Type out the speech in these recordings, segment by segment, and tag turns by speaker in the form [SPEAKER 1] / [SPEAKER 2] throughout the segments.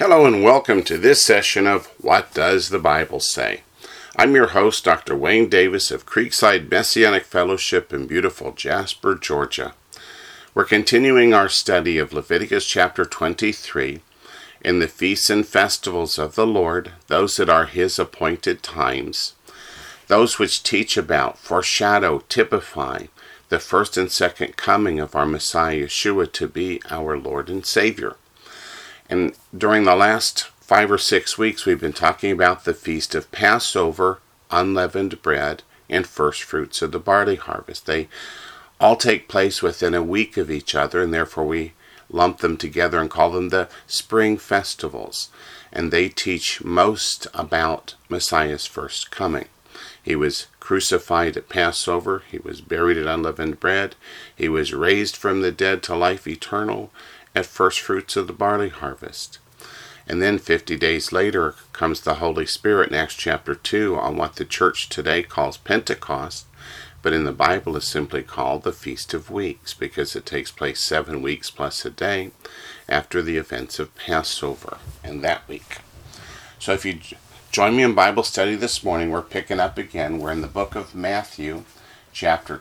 [SPEAKER 1] Hello and welcome to this session of What Does the Bible Say? I'm your host, Dr. Wayne Davis of Creekside Messianic Fellowship in beautiful Jasper, Georgia. We're continuing our study of Leviticus chapter 23 in the feasts and festivals of the Lord, those that are His appointed times, those which teach about, foreshadow, typify the first and second coming of our Messiah Yeshua to be our Lord and Savior. And during the last 5 or 6 weeks, we've been talking about the feast of Passover, unleavened bread, and first fruits of the barley harvest. They all take place within a week of each other, and therefore we lump them together and call them the spring festivals. And they teach most about Messiah's first coming. He was crucified at Passover. He was buried at unleavened bread. He was raised from the dead to life eternal at first fruits of the barley harvest. And then 50 days later comes the Holy Spirit in Acts chapter 2 on what the church today calls Pentecost, but in the Bible is simply called the Feast of Weeks because it takes place 7 weeks plus a day after the events of Passover and that week. So if you join me in Bible study this morning, we're picking up again. We're in the book of Matthew chapter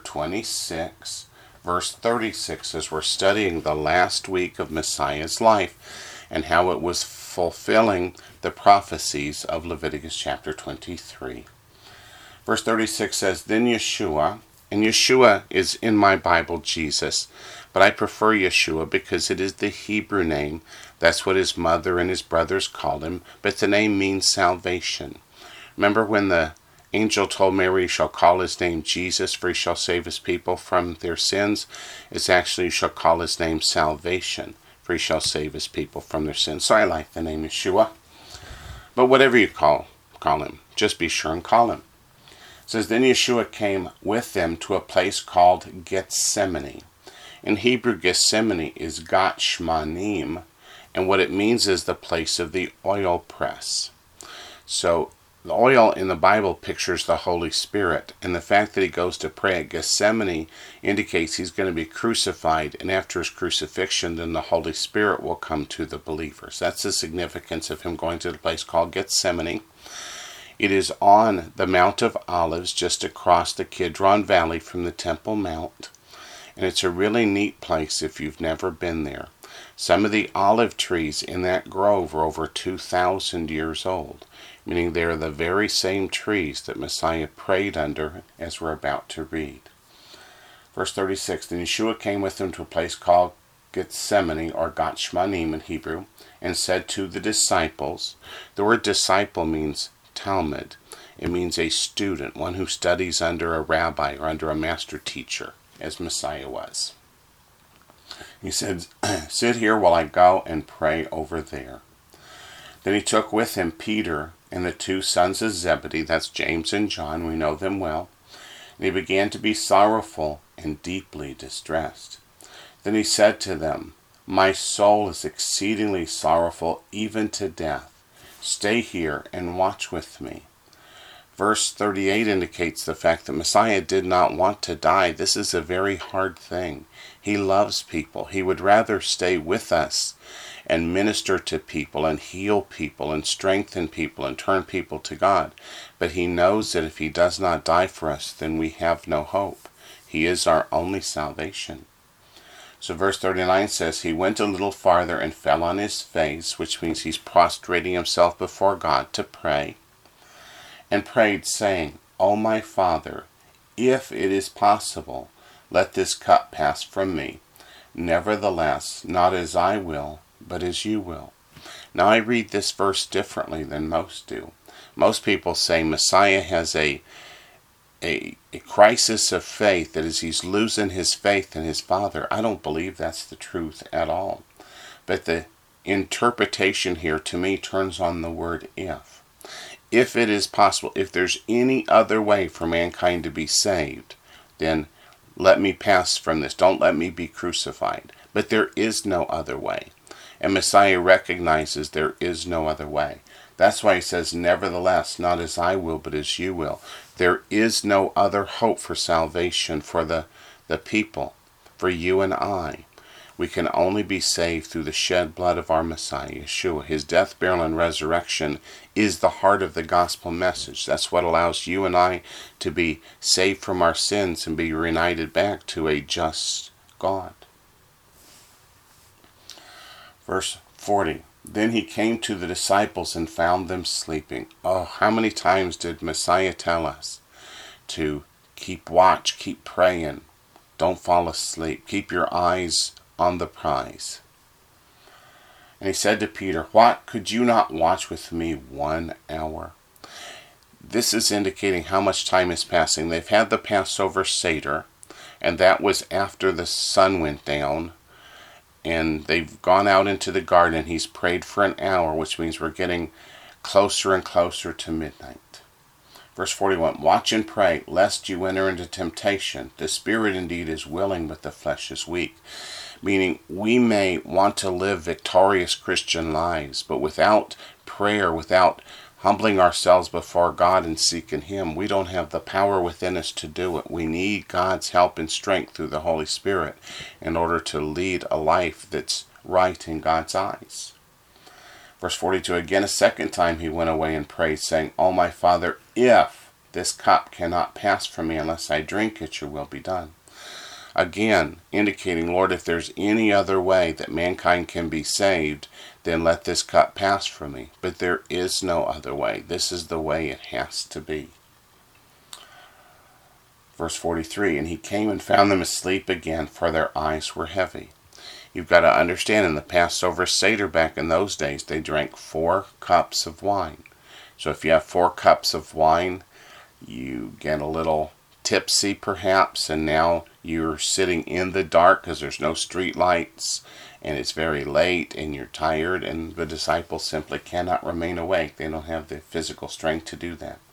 [SPEAKER 1] 26 verse 36, as we're studying the last week of Messiah's life and how it was fulfilling the prophecies of Leviticus chapter 23. Verse 36 says, Then Yeshua, and Yeshua is in my Bible Jesus, but I prefer Yeshua because it is the Hebrew name. That's what his mother and his brothers called him, but the name means salvation. Remember when the angel told Mary, shall call his name Jesus, for he shall save his people from their sins. It's actually, shall call his name salvation, for he shall save his people from their sins. So I like the name Yeshua. But whatever you call him, just be sure and call him. It says, Then Yeshua came with them to a place called Gethsemane. In Hebrew, Gethsemane is Gat Shmanim, and what it means is the place of the oil press. So the oil in the Bible pictures the Holy Spirit, and the fact that he goes to pray at Gethsemane indicates he's going to be crucified, and after his crucifixion, then the Holy Spirit will come to the believers. That's the significance of him going to the place called Gethsemane. It is on the Mount of Olives, just across the Kidron Valley from the Temple Mount, and it's a really neat place if you've never been there. Some of the olive trees in that grove are over 2,000 years old, meaning they are the very same trees that Messiah prayed under, as we're about to read. Verse 36, Then Yeshua came with them to a place called Gethsemane, or Gat Shmanim in Hebrew, and said to the disciples, the word disciple means Talmud. It means a student, one who studies under a rabbi or under a master teacher, as Messiah was. He said, Sit here while I go and pray over there. Then he took with him Peter and the 2 sons of Zebedee, that's James and John, we know them well, and he began to be sorrowful and deeply distressed. Then he said to them, My soul is exceedingly sorrowful, even to death. Stay here and watch with me. Verse 38 indicates the fact that Messiah did not want to die. This is a very hard thing. He loves people. He would rather stay with us and minister to people and heal people and strengthen people and turn people to God. But he knows that if he does not die for us, then we have no hope. He is our only salvation. So verse 39 says, He went a little farther and fell on his face, which means he's prostrating himself before God to pray, and prayed, saying, O my Father, if it is possible, let this cup pass from me. Nevertheless, not as I will, but as you will. Now I read this verse differently than most do. Most people say Messiah has a crisis of faith, that is, he's losing his faith in his Father. I don't believe that's the truth at all. But the interpretation here to me turns on the word if. If it is possible, if there's any other way for mankind to be saved, then let me pass from this. Don't let me be crucified. But there is no other way. And Messiah recognizes there is no other way. That's why he says, Nevertheless, not as I will, but as you will. There is no other hope for salvation for the people, for you and I. We can only be saved through the shed blood of our Messiah, Yeshua. His death, burial, and resurrection is the heart of the gospel message. That's what allows you and I to be saved from our sins and be reunited back to a just God. Verse 40. Then he came to the disciples and found them sleeping. Oh, how many times did Messiah tell us to keep watch, keep praying, don't fall asleep, keep your eyes on the prize? And he said to Peter, "What, could you not watch with me 1 hour?" This is indicating how much time is passing. They've had the Passover Seder, and that was after the sun went down. And they've gone out into the garden. He's prayed for an hour, which means we're getting closer and closer to midnight. Verse 41, watch and pray, lest you enter into temptation. The spirit indeed is willing, but the flesh is weak. Meaning, we may want to live victorious Christian lives, but without prayer, without humbling ourselves before God and seeking Him, we don't have the power within us to do it. We need God's help and strength through the Holy Spirit in order to lead a life that's right in God's eyes. Verse 42, again a second time he went away and prayed, saying, "O my Father, if this cup cannot pass from me unless I drink it, your will be done." Again, indicating, Lord, if there's any other way that mankind can be saved, then let this cup pass from me. But there is no other way. This is the way it has to be. Verse 43, and he came and found them asleep again, for their eyes were heavy. You've got to understand, in the Passover Seder back in those days, they drank 4 cups of wine. So if you have 4 cups of wine, you get a little tipsy perhaps, and now you're sitting in the dark because there's no street lights, and it's very late, and you're tired, and the disciples simply cannot remain awake. They don't have the physical strength to do that.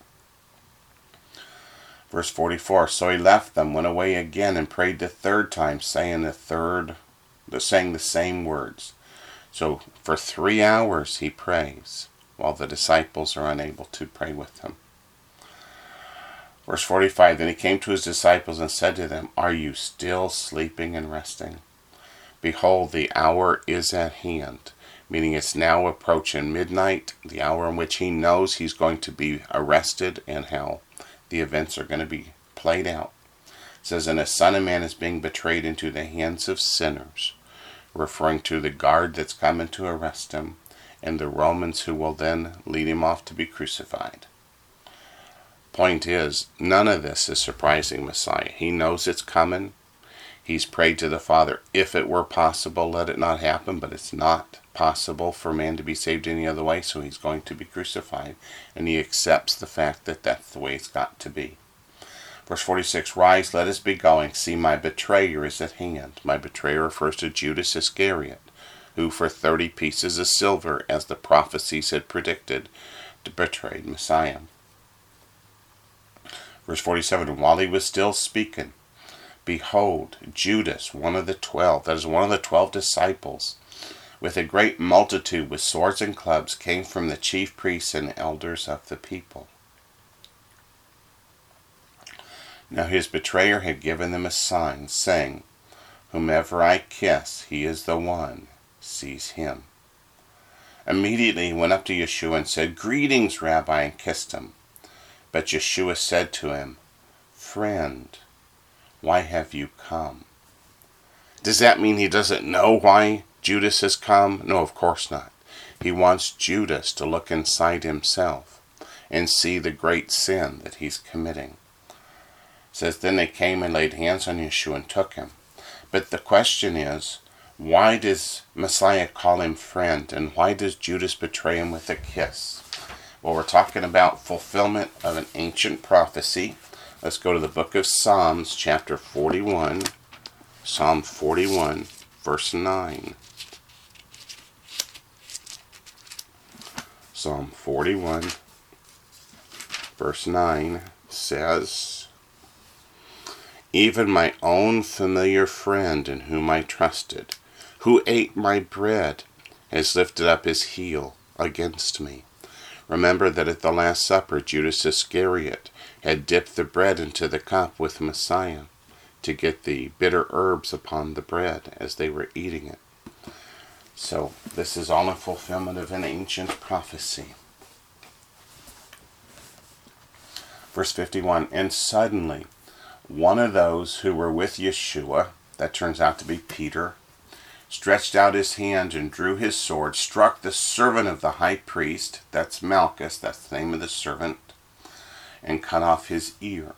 [SPEAKER 1] Verse 44, so he left them, went away again, and prayed the third time, saying the same words. So for 3 hours he prays, while the disciples are unable to pray with him. Verse 45, then he came to his disciples and said to them, are you still sleeping and resting? Behold, the hour is at hand, meaning it's now approaching midnight, the hour in which he knows he's going to be arrested and how the events are going to be played out. It says, and the Son of Man is being betrayed into the hands of sinners, referring to the guard that's coming to arrest him, and the Romans who will then lead him off to be crucified. Point is, none of this is surprising Messiah. He knows it's coming. He's prayed to the Father, if it were possible, let it not happen, but it's not possible for man to be saved any other way, so he's going to be crucified, and he accepts the fact that that's the way it's got to be. Verse 46, rise, let us be going. See, my betrayer is at hand. My betrayer refers to Judas Iscariot, who for 30 pieces of silver, as the prophecies had predicted, betrayed Messiah. Verse 47, while he was still speaking, behold, Judas, one of the 12, that is one of the 12 disciples, with a great multitude with swords and clubs, came from the chief priests and elders of the people. Now his betrayer had given them a sign, saying, whomever I kiss, he is the one, seize him. Immediately he went up to Yeshua and said, greetings, Rabbi, and kissed him. But Yeshua said to him, friend, why have you come? Does that mean he doesn't know why Judas has come? No, of course not. He wants Judas to look inside himself and see the great sin that he's committing. It says, then they came and laid hands on Yeshua and took him. But the question is, why does Messiah call him friend, and why does Judas betray him with a kiss? Well, we're talking about fulfillment of an ancient prophecy. Let's go to the book of Psalms, chapter 41. Psalm 41, verse 9. Psalm 41, verse 9 says, even my own familiar friend in whom I trusted, who ate my bread, has lifted up his heel against me. Remember that at the Last Supper, Judas Iscariot had dipped the bread into the cup with Messiah. to get the bitter herbs upon the bread as they were eating it. So this is all in fulfillment of an ancient prophecy. Verse 51, and suddenly one of those who were with Yeshua, that turns out to be Peter, stretched out his hand and drew his sword, struck the servant of the high priest, that's Malchus, that's the name of the servant, and cut off his ear.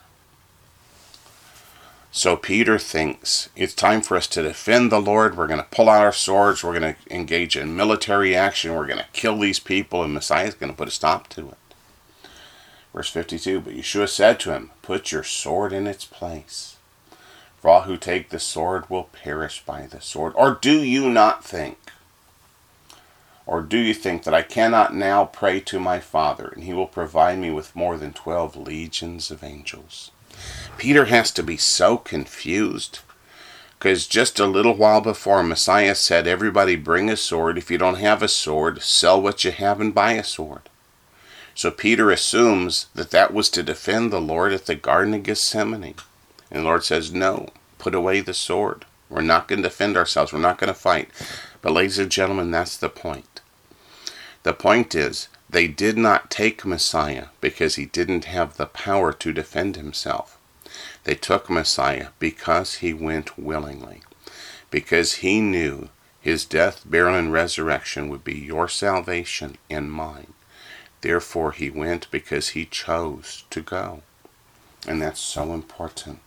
[SPEAKER 1] So Peter thinks it's time for us to defend the Lord. We're going to pull out our swords. We're going to engage in military action. We're going to kill these people, and Messiah is going to put a stop to it. Verse 52, but Yeshua said to him, put your sword in its place. For all who take the sword will perish by the sword. Or do you not think? Or do you think that I cannot now pray to my Father, and he will provide me with more than 12 legions of angels? Peter has to be so confused, because just a little while before, Messiah said, everybody bring a sword. If you don't have a sword, sell what you have and buy a sword. So Peter assumes that that was to defend the Lord at the Garden of Gethsemane. And the Lord says, no, put away the sword. We're not going to defend ourselves. We're not going to fight. But ladies and gentlemen, that's the point. The point is, they did not take Messiah because he didn't have the power to defend himself. They took Messiah because he went willingly. Because he knew his death, burial, and resurrection would be your salvation and mine. Therefore he went because he chose to go. And that's so important.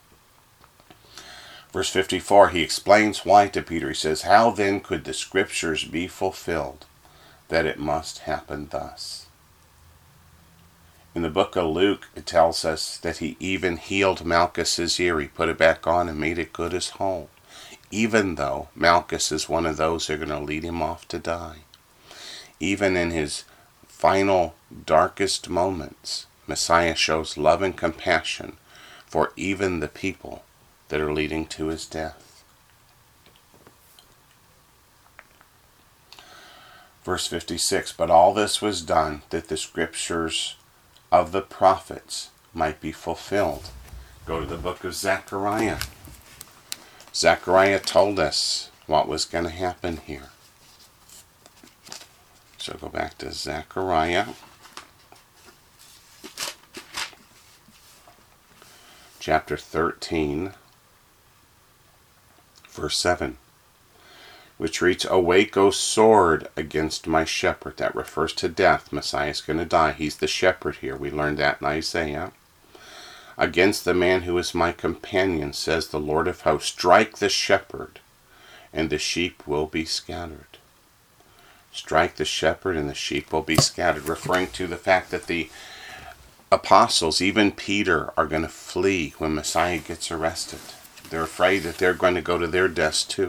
[SPEAKER 1] Verse 54, he explains why to Peter. He says, how then could the scriptures be fulfilled, that it must happen thus? In the book of Luke, it tells us that he even healed Malchus's ear. He put it back on and made it good as whole. Even though Malchus is one of those who are going to lead him off to die. Even in his final, darkest moments, Messiah shows love and compassion for even the people that are leading to his death. Verse 56, but all this was done that the scriptures of the prophets might be fulfilled. Go to the book of Zechariah. Zechariah told us what was going to happen here. So go back to Zechariah chapter 13, verse 7, which reads, awake, O sword, against my shepherd. That refers to death. Messiah is going to die. He's the shepherd here. We learned that in Isaiah. Against the man who is my companion, says the Lord of hosts, strike the shepherd, and the sheep will be scattered. Strike the shepherd and the sheep will be scattered, referring to the fact that the apostles, even Peter, are going to flee when Messiah gets arrested. They're afraid that they're going to go to their deaths too.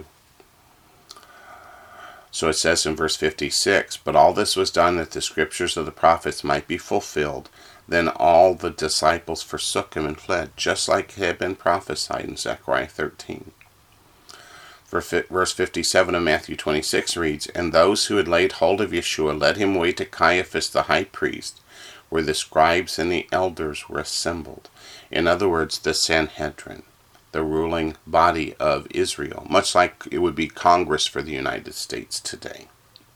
[SPEAKER 1] So it says in verse 56, but all this was done that the scriptures of the prophets might be fulfilled. Then all the disciples forsook him and fled, just like had been prophesied in Zechariah 13. Verse 57 of Matthew 26 reads, and those who had laid hold of Yeshua led him away to Caiaphas the high priest, where the scribes and the elders were assembled. In other words, the Sanhedrin, the ruling body of Israel, much like it would be Congress for the United States today.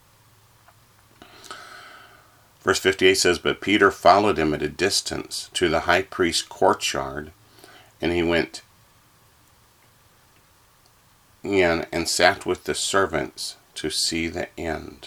[SPEAKER 1] Verse 58 says, but Peter followed him at a distance to the high priest's courtyard, and he went in and sat with the servants to see the end.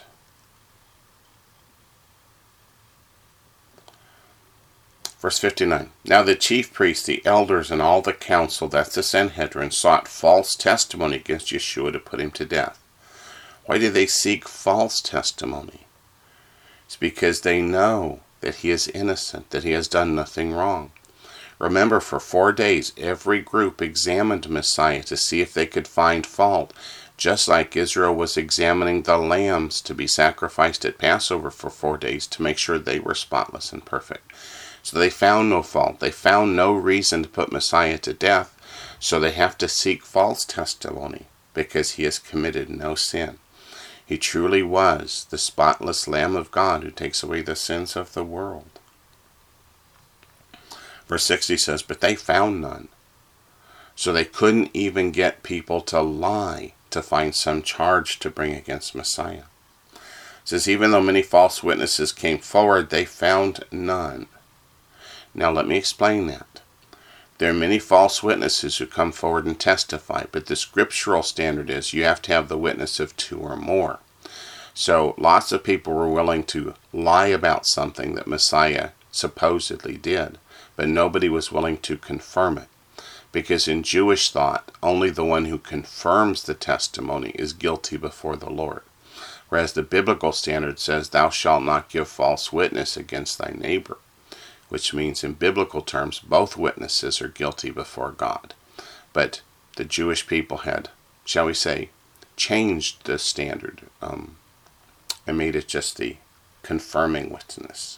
[SPEAKER 1] Verse 59, now the chief priests, the elders, and all the council, that's the Sanhedrin, sought false testimony against Yeshua to put him to death. Why do they seek false testimony? It's because they know that he is innocent, that he has done nothing wrong. Remember, for 4 days, every group examined Messiah to see if they could find fault, just like Israel was examining the lambs to be sacrificed at Passover for 4 days to make sure they were spotless and perfect. So they found no fault. They found no reason to put Messiah to death, so they have to seek false testimony because he has committed no sin. He truly was the spotless Lamb of God who takes away the sins of the world. Verse 60 says, but they found none. So they couldn't even get people to lie to find some charge to bring against Messiah. It says, even though many false witnesses came forward, they found none. Now let me explain that. There are many false witnesses who come forward and testify, but the scriptural standard is you have to have the witness of 2 or more. So lots of people were willing to lie about something that Messiah supposedly did, but nobody was willing to confirm it. Because in Jewish thought, only the one who confirms the testimony is guilty before the Lord. Whereas the biblical standard says, thou shalt not give false witness against thy neighbor. Which means in biblical terms, both witnesses are guilty before God. But the Jewish people had, shall we say, changed the standard and made it just the confirming witness.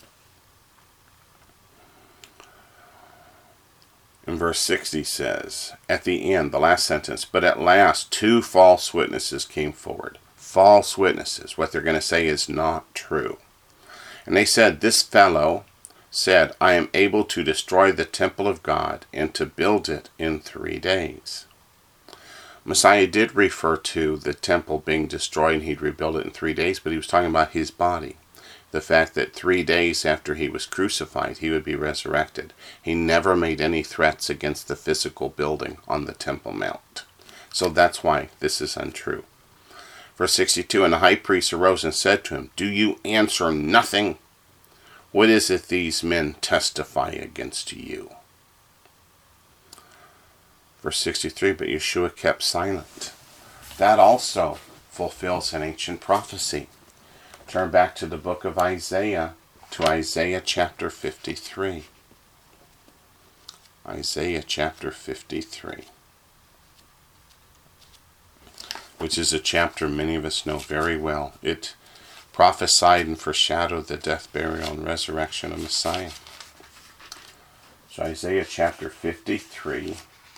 [SPEAKER 1] In verse 60 says, at the end, the last sentence, but at last 2 false witnesses came forward. False witnesses. What they're going to say is not true. And they said, this fellow said, I am able to destroy the temple of God and to build it in 3 days. Messiah did refer to the temple being destroyed and he'd rebuild it in 3 days, but he was talking about his body. The fact that 3 days after he was crucified, he would be resurrected. He never made any threats against the physical building on the Temple Mount. So that's why this is untrue. Verse 62, and the high priest arose and said to him, do you answer nothing? What is it these men testify against you? Verse 63, but Yeshua kept silent. That also fulfills an ancient prophecy. Turn back to the book of Isaiah, to Isaiah chapter 53. Isaiah chapter 53. Which is a chapter many of us know very well. It prophesied and foreshadowed the death, burial, and resurrection of Messiah. So Isaiah chapter 53,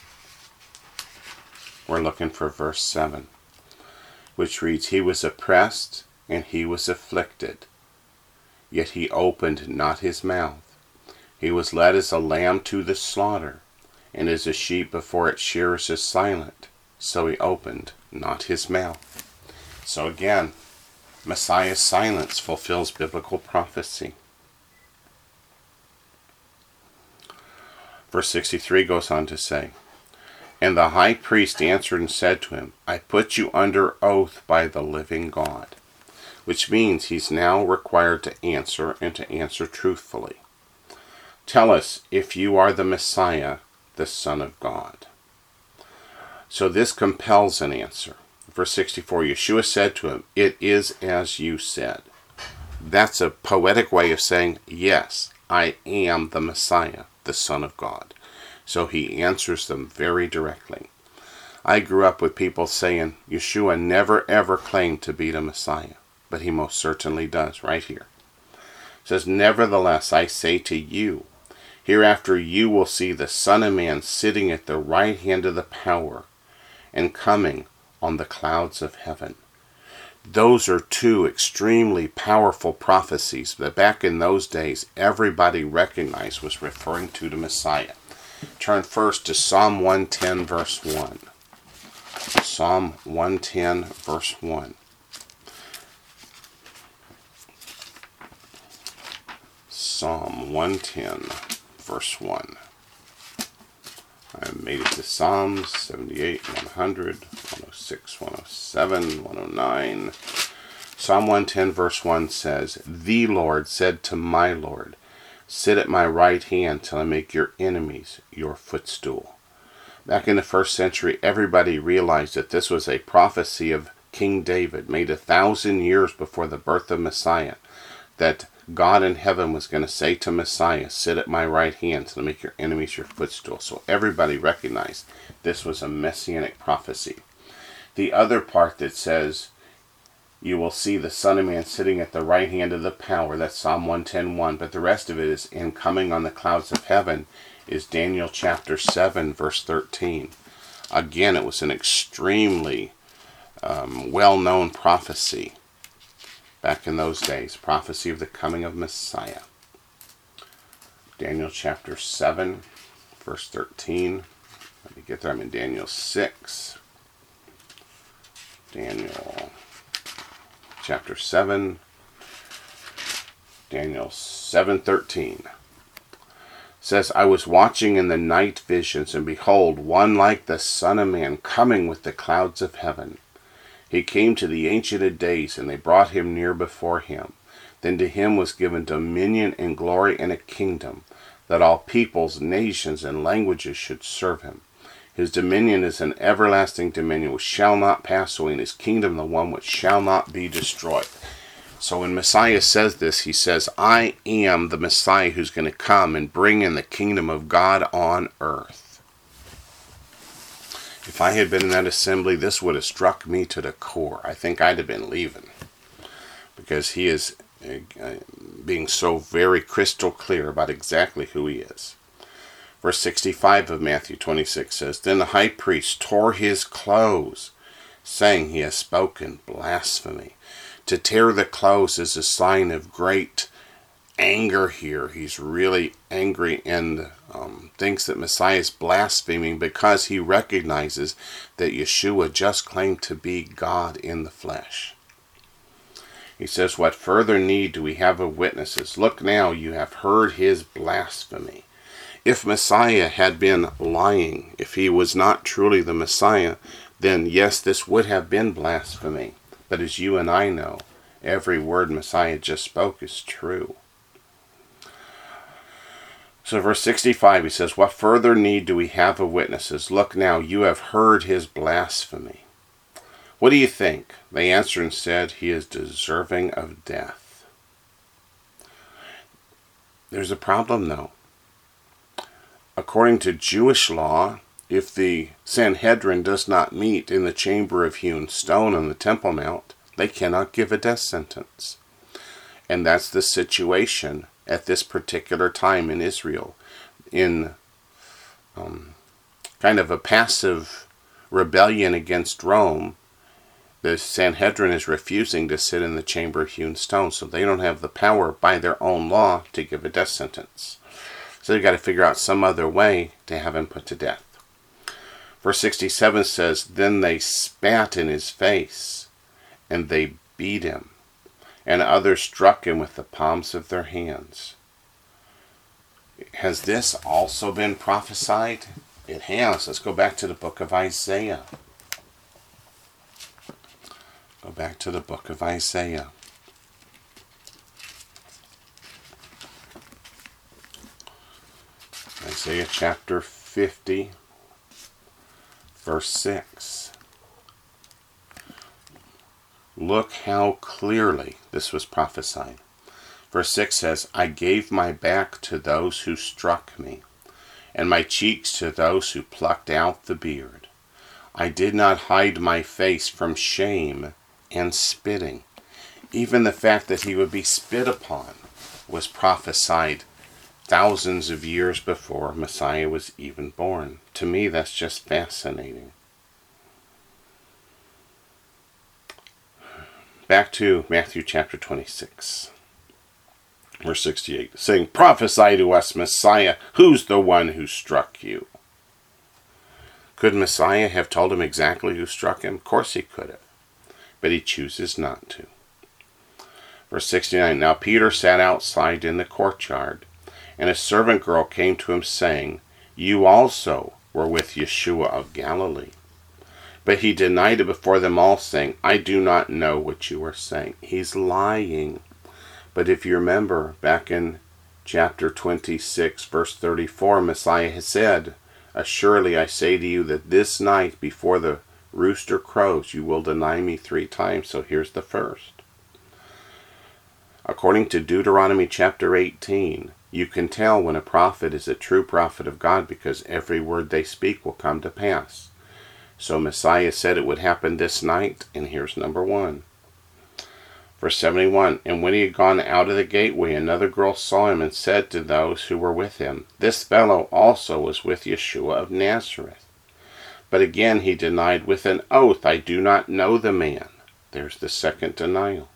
[SPEAKER 1] we're looking for verse 7, which reads, he was oppressed and he was afflicted, yet he opened not his mouth. He was led as a lamb to the slaughter, and as a sheep before its shearers is silent, so he opened not his mouth. So again, Messiah's silence fulfills biblical prophecy. Verse 63 goes on to say, and the high priest answered and said to him, I put you under oath by the living God. Which means he's now required to answer and to answer truthfully. Tell us if you are the Messiah, the Son of God. So this compels an answer. Verse 64, Yeshua said to him, it is as you said. That's a poetic way of saying, yes, I am the Messiah, the Son of God. So he answers them very directly. I grew up with people saying, Yeshua never ever claimed to be the Messiah. But he most certainly does, right here. It says, nevertheless, I say to you, hereafter you will see the Son of Man sitting at the right hand of the power and coming on the clouds of heaven. Those are 2 extremely powerful prophecies that back in those days everybody recognized was referring to the Messiah. Turn first to Psalm 110 verse 1. Psalm 110 verse 1. Psalm 110 verse 1. I made it to Psalms 78, 100, 106, 107, 109. Psalm 110 verse 1 says, the Lord said to my Lord, sit at my right hand till I make your enemies your footstool. Back in the 1st century, everybody realized that this was a prophecy of King David, made 1,000 years before the birth of Messiah, that God in heaven was going to say to Messiah, sit at my right hand till I make your enemies your footstool. So everybody recognized this was a messianic prophecy. The other part that says, you will see the Son of Man sitting at the right hand of the power, that's Psalm 110:1, but the rest of it is, in coming on the clouds of heaven, is Daniel chapter 7, verse 13. Again, it was an extremely well-known prophecy back in those days, prophecy of the coming of Messiah. Daniel chapter 7, verse 13. Let me get there. I'm in Daniel 6. Daniel chapter 7. Daniel 7:13 says, I was watching in the night visions, and behold, one like the Son of Man coming with the clouds of heaven. He came to the Ancient of Days, and they brought him near before him. Then to him was given dominion and glory and a kingdom, that all peoples, nations, and languages should serve him. His dominion is an everlasting dominion which shall not pass away, and his kingdom the one which shall not be destroyed. So when Messiah says this, he says, I am the Messiah who's going to come and bring in the kingdom of God on earth. If I had been in that assembly, this would have struck me to the core. I think I'd have been leaving, because he is being so very crystal clear about exactly who he is. Verse 65 of Matthew 26 says, Then the high priest tore his clothes, saying, He has spoken blasphemy. To tear the clothes is a sign of great anger here. He's really angry and thinks that Messiah is blaspheming because he recognizes that Yeshua just claimed to be God in the flesh. He says, What further need do we have of witnesses? Look now, you have heard his blasphemy. If Messiah had been lying, if he was not truly the Messiah, then yes, this would have been blasphemy. But as you and I know, every word Messiah just spoke is true. So verse 65, he says, What further need do we have of witnesses? Look now, you have heard his blasphemy. What do you think? They answered and said, He is deserving of death. There's a problem though. According to Jewish law, if the Sanhedrin does not meet in the chamber of hewn stone on the Temple Mount, they cannot give a death sentence. And that's the situation at this particular time in Israel. In kind of a passive rebellion against Rome, the Sanhedrin is refusing to sit in the chamber of hewn stone, so they don't have the power by their own law to give a death sentence. So they've got to figure out some other way to have him put to death. Verse 67 says, Then they spat in his face, and they beat him, and others struck him with the palms of their hands. Has this also been prophesied? It has. Let's go back to the book of Isaiah. Go back to the book of Isaiah. Isaiah chapter 50. Verse 6. Look how clearly this was prophesied. Verse 6 says, I gave my back to those who struck me, and my cheeks to those who plucked out the beard. I did not hide my face from shame and spitting. Even the fact that he would be spit upon was prophesied thousands of years before Messiah was even born. To me, that's just fascinating. Back to Matthew chapter 26, verse 68, saying, Prophesy to us, Messiah, who's the one who struck you? Could Messiah have told him exactly who struck him? Of course he could have, but he chooses not to. Verse 69, Now Peter sat outside in the courtyard, and a servant girl came to him, saying, You also were with Yeshua of Galilee. But he denied it before them all, saying, I do not know what you are saying. He's lying. But if you remember, back in chapter 26, verse 34, Messiah has said, Assuredly I say to you that this night before the rooster crows, you will deny me 3 times. So here's the first. According to Deuteronomy chapter 18, you can tell when a prophet is a true prophet of God because every word they speak will come to pass. So Messiah said it would happen this night, and here's number 1. Verse 71, And when he had gone out of the gateway, another girl saw him and said to those who were with him, This fellow also was with Yeshua of Nazareth. But again he denied with an oath, I do not know the man. There's the second denial.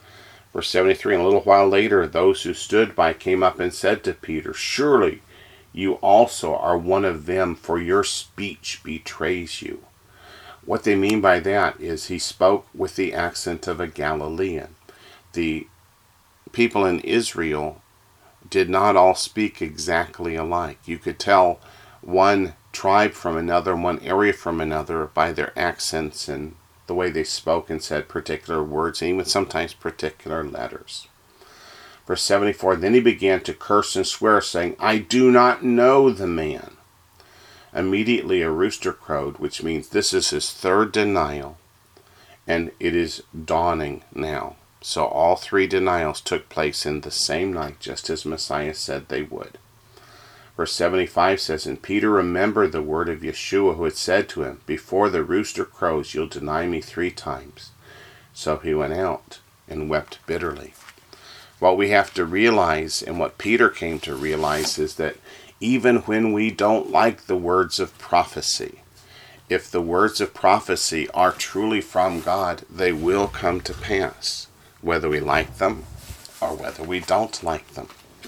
[SPEAKER 1] Verse 73, And a little while later, those who stood by came up and said to Peter, Surely you also are one of them, for your speech betrays you. What they mean by that is he spoke with the accent of a Galilean. The people in Israel did not all speak exactly alike. You could tell one tribe from another, one area from another, by their accents and the way they spoke and said particular words, and even sometimes particular letters. Verse 74, then he began to curse and swear, saying, I do not know the man. Immediately a rooster crowed, which means this is his third denial, and it is dawning now. So all three denials took place in the same night, just as Messiah said they would. Verse 75 says, and Peter remembered the word of Yeshua, who had said to him, before the rooster crows, you'll deny me 3 times. So he went out and wept bitterly. What we have to realize, and what Peter came to realize, is that even when we don't like the words of prophecy, if the words of prophecy are truly from God, they will come to pass, whether we like them or whether we don't like them.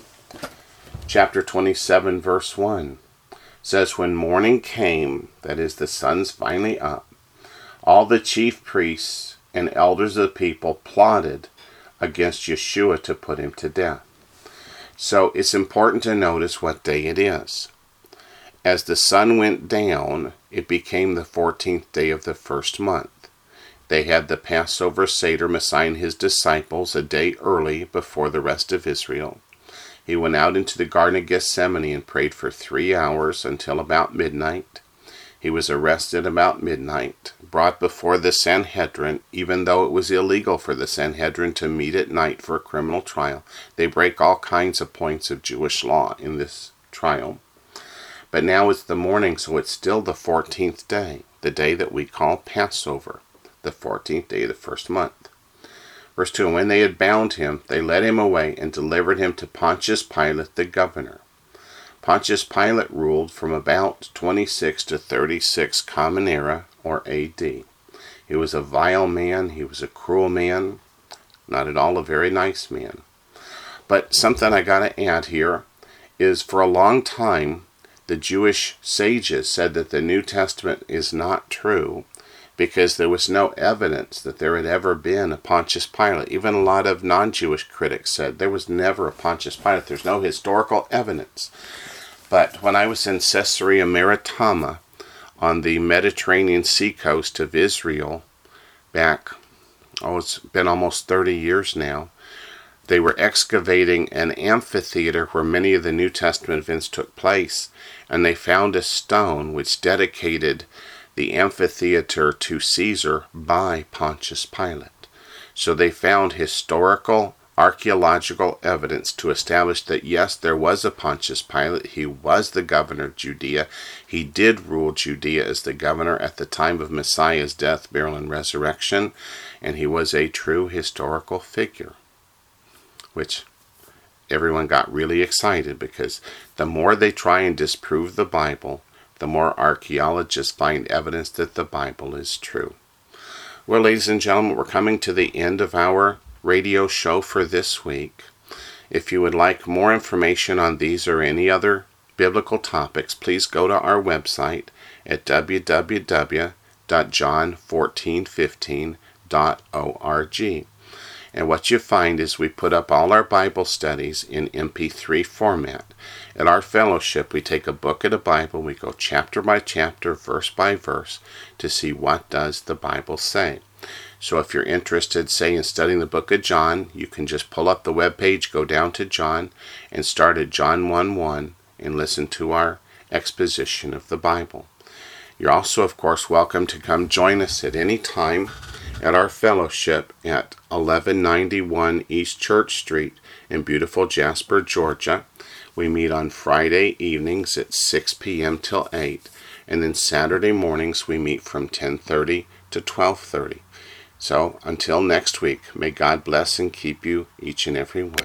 [SPEAKER 1] Chapter 27, verse 1 says, when morning came, that is, the sun's finally up, all the chief priests and elders of the people plotted against Yeshua to put him to death. So it's important to notice what day it is. As the sun went down, it became the 14th day of the first month. They had the Passover Seder, Messiah and his disciples, a day early before the rest of Israel. He went out into the Garden of Gethsemane and prayed for 3 hours until about midnight. He was arrested about midnight, brought before the Sanhedrin, even though it was illegal for the Sanhedrin to meet at night for a criminal trial. They break all kinds of points of Jewish law in this trial. But now it's the morning, so it's still the 14th day, the day that we call Passover, the 14th day of the first month. Verse 2, and when they had bound him, they led him away and delivered him to Pontius Pilate, the governor. Pontius Pilate ruled from about 26 to 36 Common Era, or A.D. He was a vile man. He was a cruel man. Not at all a very nice man. But something I got to add here is, for a long time, the Jewish sages said that the New Testament is not true because there was no evidence that there had ever been a Pontius Pilate. Even a lot of non-Jewish critics said there was never a Pontius Pilate. There's no historical evidence. But when I was in Caesarea Maritima on the Mediterranean sea coast of Israel back, it's been almost 30 years now, they were excavating an amphitheater where many of the New Testament events took place, and they found a stone which dedicated the amphitheater to Caesar by Pontius Pilate. So they found historical, archaeological evidence to establish that yes, there was a Pontius Pilate. He was the governor of Judea. He did rule Judea as the governor at the time of Messiah's death, burial, and resurrection, and he was a true historical figure, which everyone got really excited because the more they try and disprove the Bible, the more archaeologists find evidence that the Bible is true. Well, ladies and gentlemen, we're coming to the end of our radio show for this week. If you would like more information on these or any other biblical topics, please go to our website at www.john1415.org. And what you find is we put up all our Bible studies in MP3 format. At our fellowship, we take a book of the Bible, we go chapter by chapter, verse by verse, to see what does the Bible say. So if you're interested, say, in studying the book of John, you can just pull up the web page, go down to John, and start at John 1:1 and listen to our exposition of the Bible. You're also, of course, welcome to come join us at any time at our fellowship at 1191 East Church Street in beautiful Jasper, Georgia. We meet on Friday evenings at 6 p.m. till 8, and then Saturday mornings we meet from 10:30 to 12:30. So, until next week, may God bless and keep you each and every one.